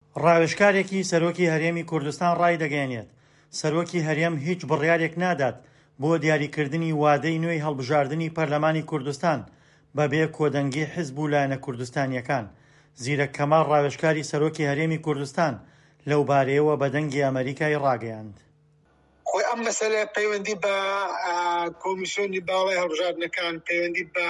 ڕاوێژکارێکی سەرۆکی هەرێمی کوردستان ڕای دەگەیەنێت سەرۆکی هەرێم هیچ بڕیارێک نادات بۆ دیاریکردنی وادەی نوێی هەڵبژاردنی پەرلەمانی کوردستان بەبێ کۆدەنگی حیزب و لایەنە کوردستانیەکان. زیرەک کەماڵ ڕاوێژکاری سەرۆکی هەرێمی کوردستان لەو بارەیەوە بە دەنگی ئەمریکای ڕاگەیاند. خۆی ئەم مەسەلە پەیوەندی بە کۆمیسیۆنی باڵای هەڵبژاردنەکان، پەیوەندی بە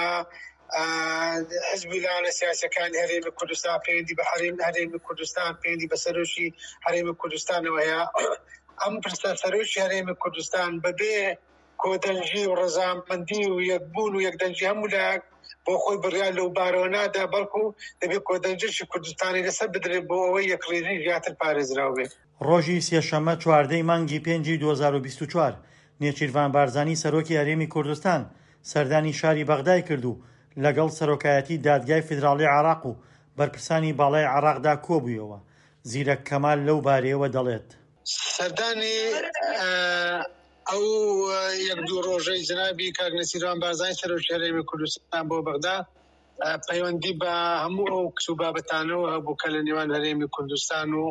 حزبی لایەنە سیاسیەکانی هەرێمی کوردستان، پەیوەندی بە هەرێمی کوردستان، پەیوەندی بە سەرۆکی هەرێمی کوردستانەوە هەیە. ئەم پرسە سەرۆکی هەرێمی کوردستان بەبێ کۆدەنجی و ڕەزامەندی و یەکبوون و یەکدەنجی هەموو لایەک بۆ خۆی بڕیار لەو بارەوە نادا، بەڵکو دەبێت کۆدەنجێکی کوردستانی لەسەر بدرێت بۆ ئەوەی یەکڕێژی زیاتر پارێزراو بێت. ڕۆژی سێشەممە 14 مانگی 5 2024 نێچیروان بارزانی سەرۆکی هەرێمی کوردستان سەردانی شاری بەغدای کرد و لەگەڵ سەرۆکایەتی دادگای فیدراڵی عێراق و بەرپرسانی باڵای عێراقدا کۆبوویەوە. زیرەک کەمال لەو بارەیەوە دەڵێت سەردانی ئەو یەک دوو ڕۆژەی جنابی کاک نەسیروان بارزانی سەرۆکی هەرێمی کوردستان بۆ بەغدا پەیوەندی بە هەموو ئەو کچ و بابەتانەوە هەبوو کە لە نێوان هەرێمی کوردستان و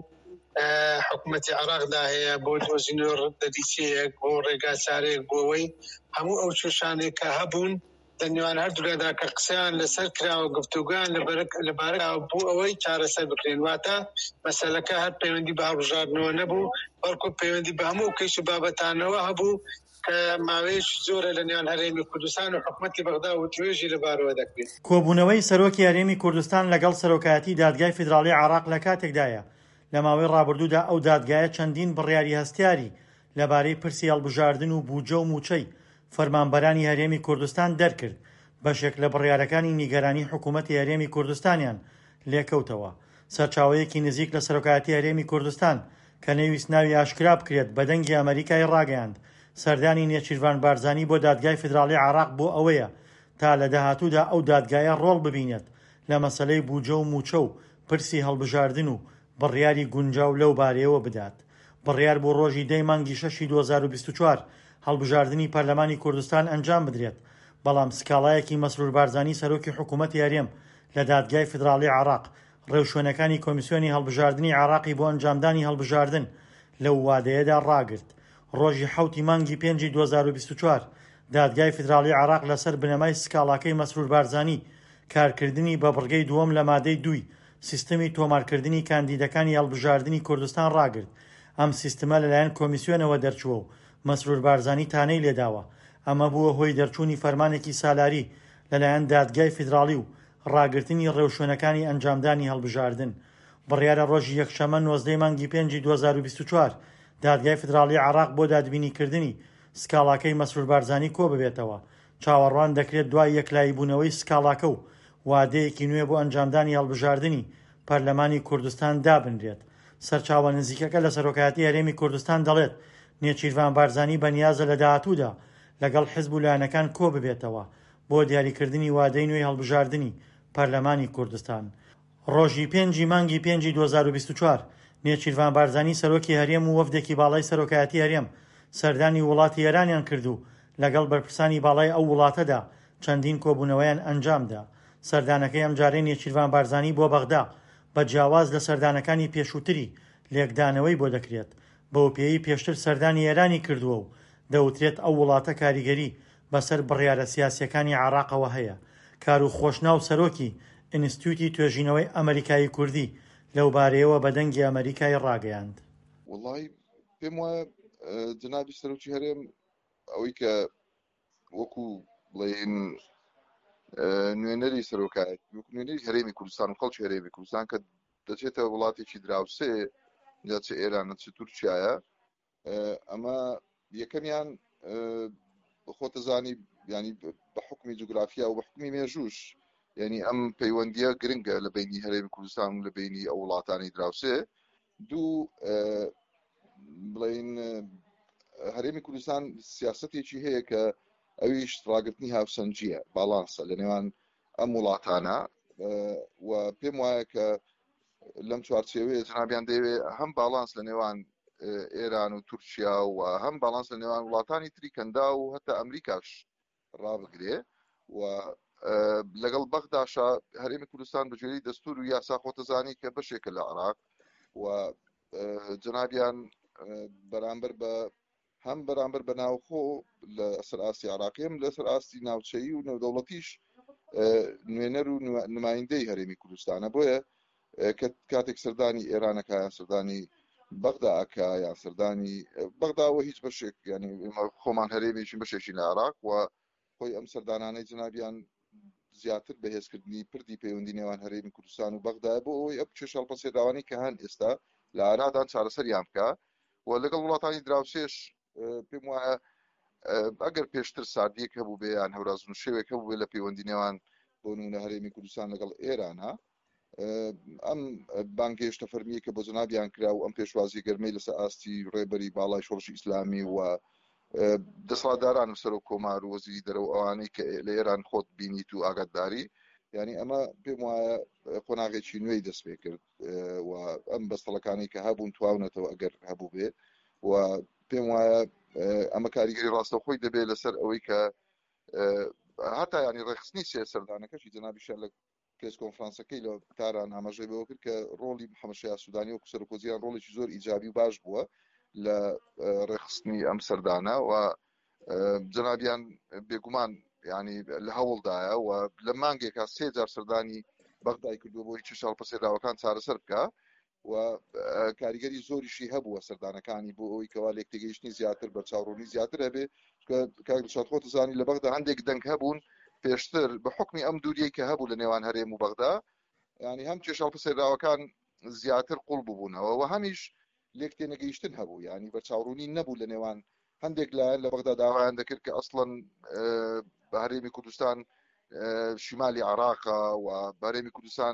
حکوومەتی عێراقدا هەیە بۆ دۆزینەوەی ڕەدەدیچەیەک بۆ ڕێگا چارەیەک بۆەوەی هەموو ئەو چێشانێک کە هەبوون لە نێوان هەردوولادا کە قسەیان لەسەر کراوە گفتوگویان لەبارەی بوو ئەوەی چارەسەر بکرێن. واتە مەسەلەکە هەر پەیوەندی بە هەڵبژاردنەوە نەبوو، بەڵکو پەیوەندی بە هەموو کەیس و بابەتانەوە هەبوو کە ماوەیەکی زۆرە لە نێوان هەرێمی کوردستان و حکوومەتی بەغدا و توێژی لەبارەوە دەکرێت. کۆبوونەوەی سەرۆکی هەرێمی کوردستان لەگەڵ سەرۆکایەتی دادگای فیدراڵی عێراق لە کاتێکدایە لە ماوەی ڕابردوودا ئەو دادگایە چەندین بڕیاری هەستیاری لەبارەی پرسی هەڵبژاردن و بوجە و موچەی فەرمانبەرانی هەرێمی کوردستان دەرکرد. بەشێک لە بڕیارەکانی نیگەرانی حکوومەتی هەرێمی کوردستانیان لێکەوتەوە. سەرچاوەیەکی نزیک لە سەرۆکایەتی هەرێمی کوردستان کە نەویست ناوی ئاشکرا بکرێت بە دەنگی ئەمریکای ڕاگەیاند سەردانی نێچیروان بارزانی بۆ دادگای فیدراڵی عێراق بۆ ئەوەیە تا لە داهاتوودا ئەو دادگایە ڕۆڵ ببینێت لە مەسەلەی بوجە و موچە و پرسی هەڵبژاردن و بڕیاری گونجاو لەو بارەیەوە بدات. بڕیار بۆ ڕۆژی 10 مانگی 6 2024 هەڵبژاردننی پەرلەمانی کوردستان ئەنجام بدرێت، بەڵام سکاڵایەکی مەسرور بارزانی سەرۆکی حکوومەتی هەرێم لە دادگای فیدراڵی عێراق ڕێوشوێنەکانی کۆمیسیۆنی هەڵبژاردننی عێراقی بۆ ئەنجامدانی هەڵبژاردن لەو وادەیەدا ڕاگرت. ڕۆژی 7 مانگی 5 2024 دادگای فیدراڵی عێراق لەسەر بنەمای سکاڵاکەی مەسرور بارزانی کارکردنی بە بڕگەی دووەم لە مادەی 2 سیستەمی تۆمارکردنی کاندیدەکانی هەڵبژاردننی کوردستان ڕاگرت. ئەم سیستەمە لەلایەن کۆمیسیۆنەوە دەرچووە و مەسرور بارزانی تانەی لێداوە. ئەمە بووە هۆی دەرچوونی فەرمانێکی سالاری لەلایەن دادگای فیدراڵی و ڕاگرتنی ڕێوشوێنەکانی ئەنجامدانی هەڵبژاردن. بڕیارە ڕۆژی یەکشەمە 19 مانگی 5 2024 دادگای فیدراڵی عێراق بۆ دادبینیکردنی سکاڵاکەی مەسرور بارزانی کۆ ببێتەوە. چاوەڕوان دەکرێت دوای یەکلاییبوونەوەی سکاڵاکە و وادەیەکی نوێ بۆ ئەنجامدانی هەڵبژاردننی پەرلەمانی کوردستان دابنرێت. سەرچاوە نزیکەکە لە سەرۆکایەتی هەرێمی کوردستان دەڵێت نێچیروان بارزانی بەنیازە لە داهاتوودا لەگەڵ حیزب و لایەنەکان کۆ ببێتەوە بۆ دیاریکردنی وادەی نوێی هەڵبژاردننی پەرلەمانی کوردستان. ڕۆژی 5 مانگی 5 2024 نێچیروان بارزانی سەرۆکی هەرێم و وەفدێکی باڵای سەرۆکایەتی هەرێم سەردانی وڵاتی ئێرانیان کرد و لەگەڵ بەرپرسانی باڵای ئەو وڵاتەدا چەندین کۆبوونەوەیان ئەنجامدا. سەردانەکەی ئەم جارەی نێچیروان بارزانی بۆ بەغدا بە جیاواز لە سەردانەکانی پێشووتری لێکدانەوەی بۆ دەکرێت. بەوپێیی پێشتر سەردانی ئێرانی کردووە و دەوترێت ئەو وڵاتە کاریگەری بەسەر بڕیارە سیاسیەکانی عێراقەوە هەیە. کار و خۆشناو سەرۆکی ئینستیتوتی توێژینەوەی ئەمریکایی کوردی لەو بارەیەوە بە دەنگی ئەمریکای ڕاگەیاند. وڵی پێم وایە جنابی سەرۆکی هەرێم ئەوەی کە وەکو بڵێن نوێنەری سەرۆکایەت نوێنەری هەرێمی کوردستان و خەڵکی هەرێمی کوردستان کە دەچێتە وڵاتێکی دراوسێ یا چ ئێرانە چ تورکیایە، ئەمە یەکەمیان خۆتەزانی ینی بە حکمی جوگرافیا و بە حکمی مێژوش، ینی ئەم پەیوەندیە گرنگە لە بینی هەرێمی کوردستان و لە بینی ئەو وڵاتانی دراوسێ. دوو بڵین هەرێمی کوردستان سیاسەتێکی هەیە کە ئەویش ڕاگررتنی هاوسەنجیە باڵانسە لە نێوان ئەم وڵاتانە و پێم وایە کە لەم چوارچێوەیە جنابیان دەیەوێت هەم باڵانس لە نێوان ئێران و تورکیا و هەم باڵانس لە نێوان وڵاتانی تری کەندا و هەتا ئەمریکاش ڕابگرێ و لەگەڵ بەغداشا هەرێمی کوردستان بەگوێرەی دەستور و یاسا خۆتەزانی کە بەشێکە لە عێراق و جنابیان بەرامبەر بە هەم بەرامبەر بە ناوخۆ لە سەر ئاستی عراقیم لە سەر ئاستی ناوچەیی و نێودەوڵەتیش نوێنەر و نمایندەی هەرێمی کوردستانە بۆیە کاتێک سەردانی ئێرانەکە یان سەردانی بەغدا ئەکا یان سەردانی بەغداوە هیچ بەشێک ینی خۆمان هەرێمێکی بەشێکی لە عراق و خۆی ئەم سەردانانەی جنابیان زیاتر بەهێزکردنی پردی پەیوەندی نێوان هەرێمی کوردستان و بەغدا بۆ ئەوەی ئەم چێژ هەڵپەسێداوانەی کە هەن ئێستا لە عێراقدا چارەسەریان بکە و لەگەڵ وڵاتانی دراوسێش پێم وایە ئەگەر پێشتر ساردیەک هەبوو بێ یان هەورازن شێوێک هەبوو بێ لە پەیوەندی نێوان بۆ نمونە هەرێمی کوردستان لەگەڵ ئێرانە ئەم بانگهێشتە فەرمیە کە بۆ جنابیان کرا و ئەم پێشوازی گەرمەی لەسەر ئاستی ڕێبەری باڵای شۆڕشی ئیسلامی و دەسەڵاتداران سەر و کۆمار و وەزیری دەرەوە ئەوانەی کە لە ئێران خۆت بینیت و ئاگاداری ینی ئەمە پێم وایە قۆناغێکی نوێی دەست پێ کرد و ئەم بەستەڵەکانی کە هەبوون تواونەتەوە ئەگەر هەبوو بێ و پێم وایە ئەمە کاریگەری ڕاستەخۆی دەبێت لەسەر ئەوەی کە هەتا ینی ڕێخستنی سێ سەردانەکەشی جەنابیشە لە پێس کۆنفرانسەکەی لە تاران ئاماژەی بەوە کرد کە ڕۆڵی محەممەد شایە سوودانی و سەرۆکۆزییان ڕۆڵێکی زۆر ئیجابی و باش بووە لە ڕێخستنی ئەم سەردانە و جەنابیان بێگومان ینی لە هەوڵدایە و لە مانگێکا 3 جار سەردانی بەغدای کردووە بۆی چ هەڵپەسێداوەکان چارەسەر بکە و کاریگەری زۆریشی هەبووە سەردانەکانی بۆ ئەوەی کەوا لێک تێگەیشتنی زیاتر بە چاوڕوونی زیاتر هەبێ کاک خۆت زانی لە بەغدا هەندێک دەنگ هەبوون پێشتر بە حکمی ئەم دووریەی کە هەبوو لە نێوان هەرێم و بەغدا ینی هەم چێژ هەڵپەسێداوەکان زیاتر قوڵ ببوونەوە و هەمیش لێک تێنەگەیشتن هەبوو ینی بە چاوڕوونی نەبوو لە نێوان هەندێک لایەن لە بەغدا داوایان دەکرد کە ئەسڵەن بە هەرێمی کوردستان شیمالی عراقا و بەرێمی کوردستان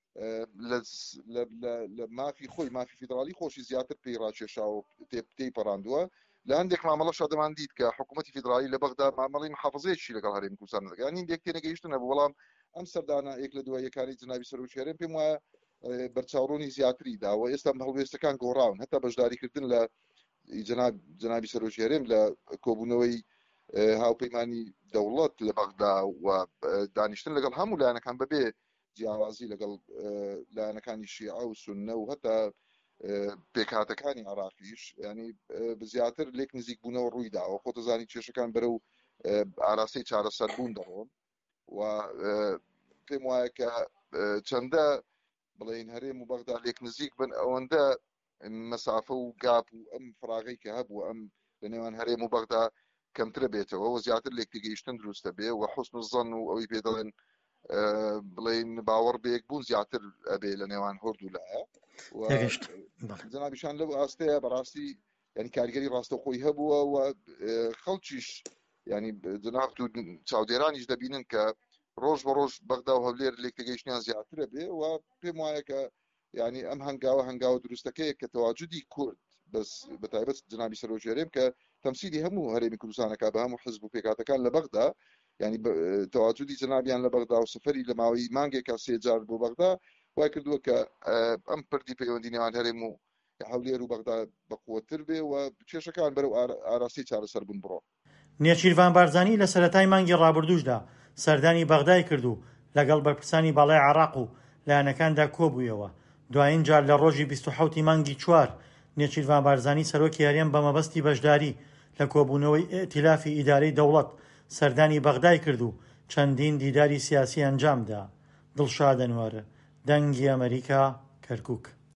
لە مافی خۆی مافی فیدرالی خۆشی زیاتر پێی ڕاکێشا و تێی پەڕاندووە لە هەندێک مامەڵەشا دەمان دیت کە حکوومەتی فیدرالی لە بەغدا مامەڵی محافظەیەکی لەگەڵ هەرێمی کوردستان دەکات ینی لێک تێنەگەیشتن هەبوو بەڵام ئەم سەردانە یەک لە دوای یەکانی جنابی سەرۆکی هەرێم پێم وایە بەرچاوڕوونی زیاتری داوە ئێستا هەڵوێستەکان گۆڕاون هەتا بەشداریکردن لە جنابی سەرۆکی هەرێم لە کۆبوونەوەی هاوپەیمانی دەوڵەت لە بەغدا و دانیشتن لەگەڵ هەموو لایەنەکان بەبێ جیاوازی لەگەڵ لایەنەکانی شیعە و سوننە و هەتا پێکهاتەکانی عراقیش ینی زیاتر لێک نزیک بوونەوە ڕووی داوە خۆتە زانی کێشەکان بەرەو ئاراستەی چارەسەر بوون دەڕۆن و پێم وایە کە چەندە بڵێن هەرێم و بەغدا لێک نزیک بن ئەوەندە مەسافە و گاپ و ئەم فراغی کە هەبوو ئەم لە نێوان هەرێم و بەغدا کەمترە بێتەوە و زیاتر لێک تێگەیشتن دروستە بێ و حوسن الظەن و ئەوەی پێ دەڵێن بڵێن باوەڕ بەیەک بوون زیاتر ئەبێ لە نێوان هۆرد و لایە جەنابیشان لەو ئاستەیە بەڕاستی ینی کاریگەری ڕاستەخۆی هەبووە و خەڵکیش ینی جناب و چاودێرانیش دەبینن کە ڕۆژ بە ڕۆژ بەغدا و هەولێر لێک تێگەیشتنیان زیاترە بێ و پێم وایە کە ینی ئەم هەنگاوە دروستەکەیە کە تەواجودی کورد بەس بەتایبەت جنابی سەرۆکی هەرێم کە تەمسیلی هەموو هەرێمی کوردستانەکە بە هەموو حزب و پێکهاتەکان لە بەغدا ینی تەواجودی جنابیان لە بەغدا و سفەری لە ماوەی مانگێکا 3 جار بۆ بەغدا وای کردووە کە ئەم پردی پەیوەندی نێوان هەرێم و هەولێر و بەغدا بەقووەتر بێ و کێشەکان بەرەو ئاراستی چارەسەر بوون بڕۆ. نێچیروان بارزانی لە سەرەتای مانگی ڕابردووشدا سەردانی بەغدای کردو لەگەڵ بەرپرسانی باڵای عراق و لایەنەکاندا کۆبوویەوە. دوایین جار لە ڕۆژی 27 مانگی 4 نێچیروان بارزانی سەرۆکی هەرێم بە مەبەستی بەشداری لە کۆبوونەوەی ئێتیلافی ئیدارەی دەوڵەت سەردانی بەغدای کرد و چەندین دیداری سیاسی ئەنجامدا. دڵشاد ئەنوەر، دەنگی ئەمریکا، کەرکووک.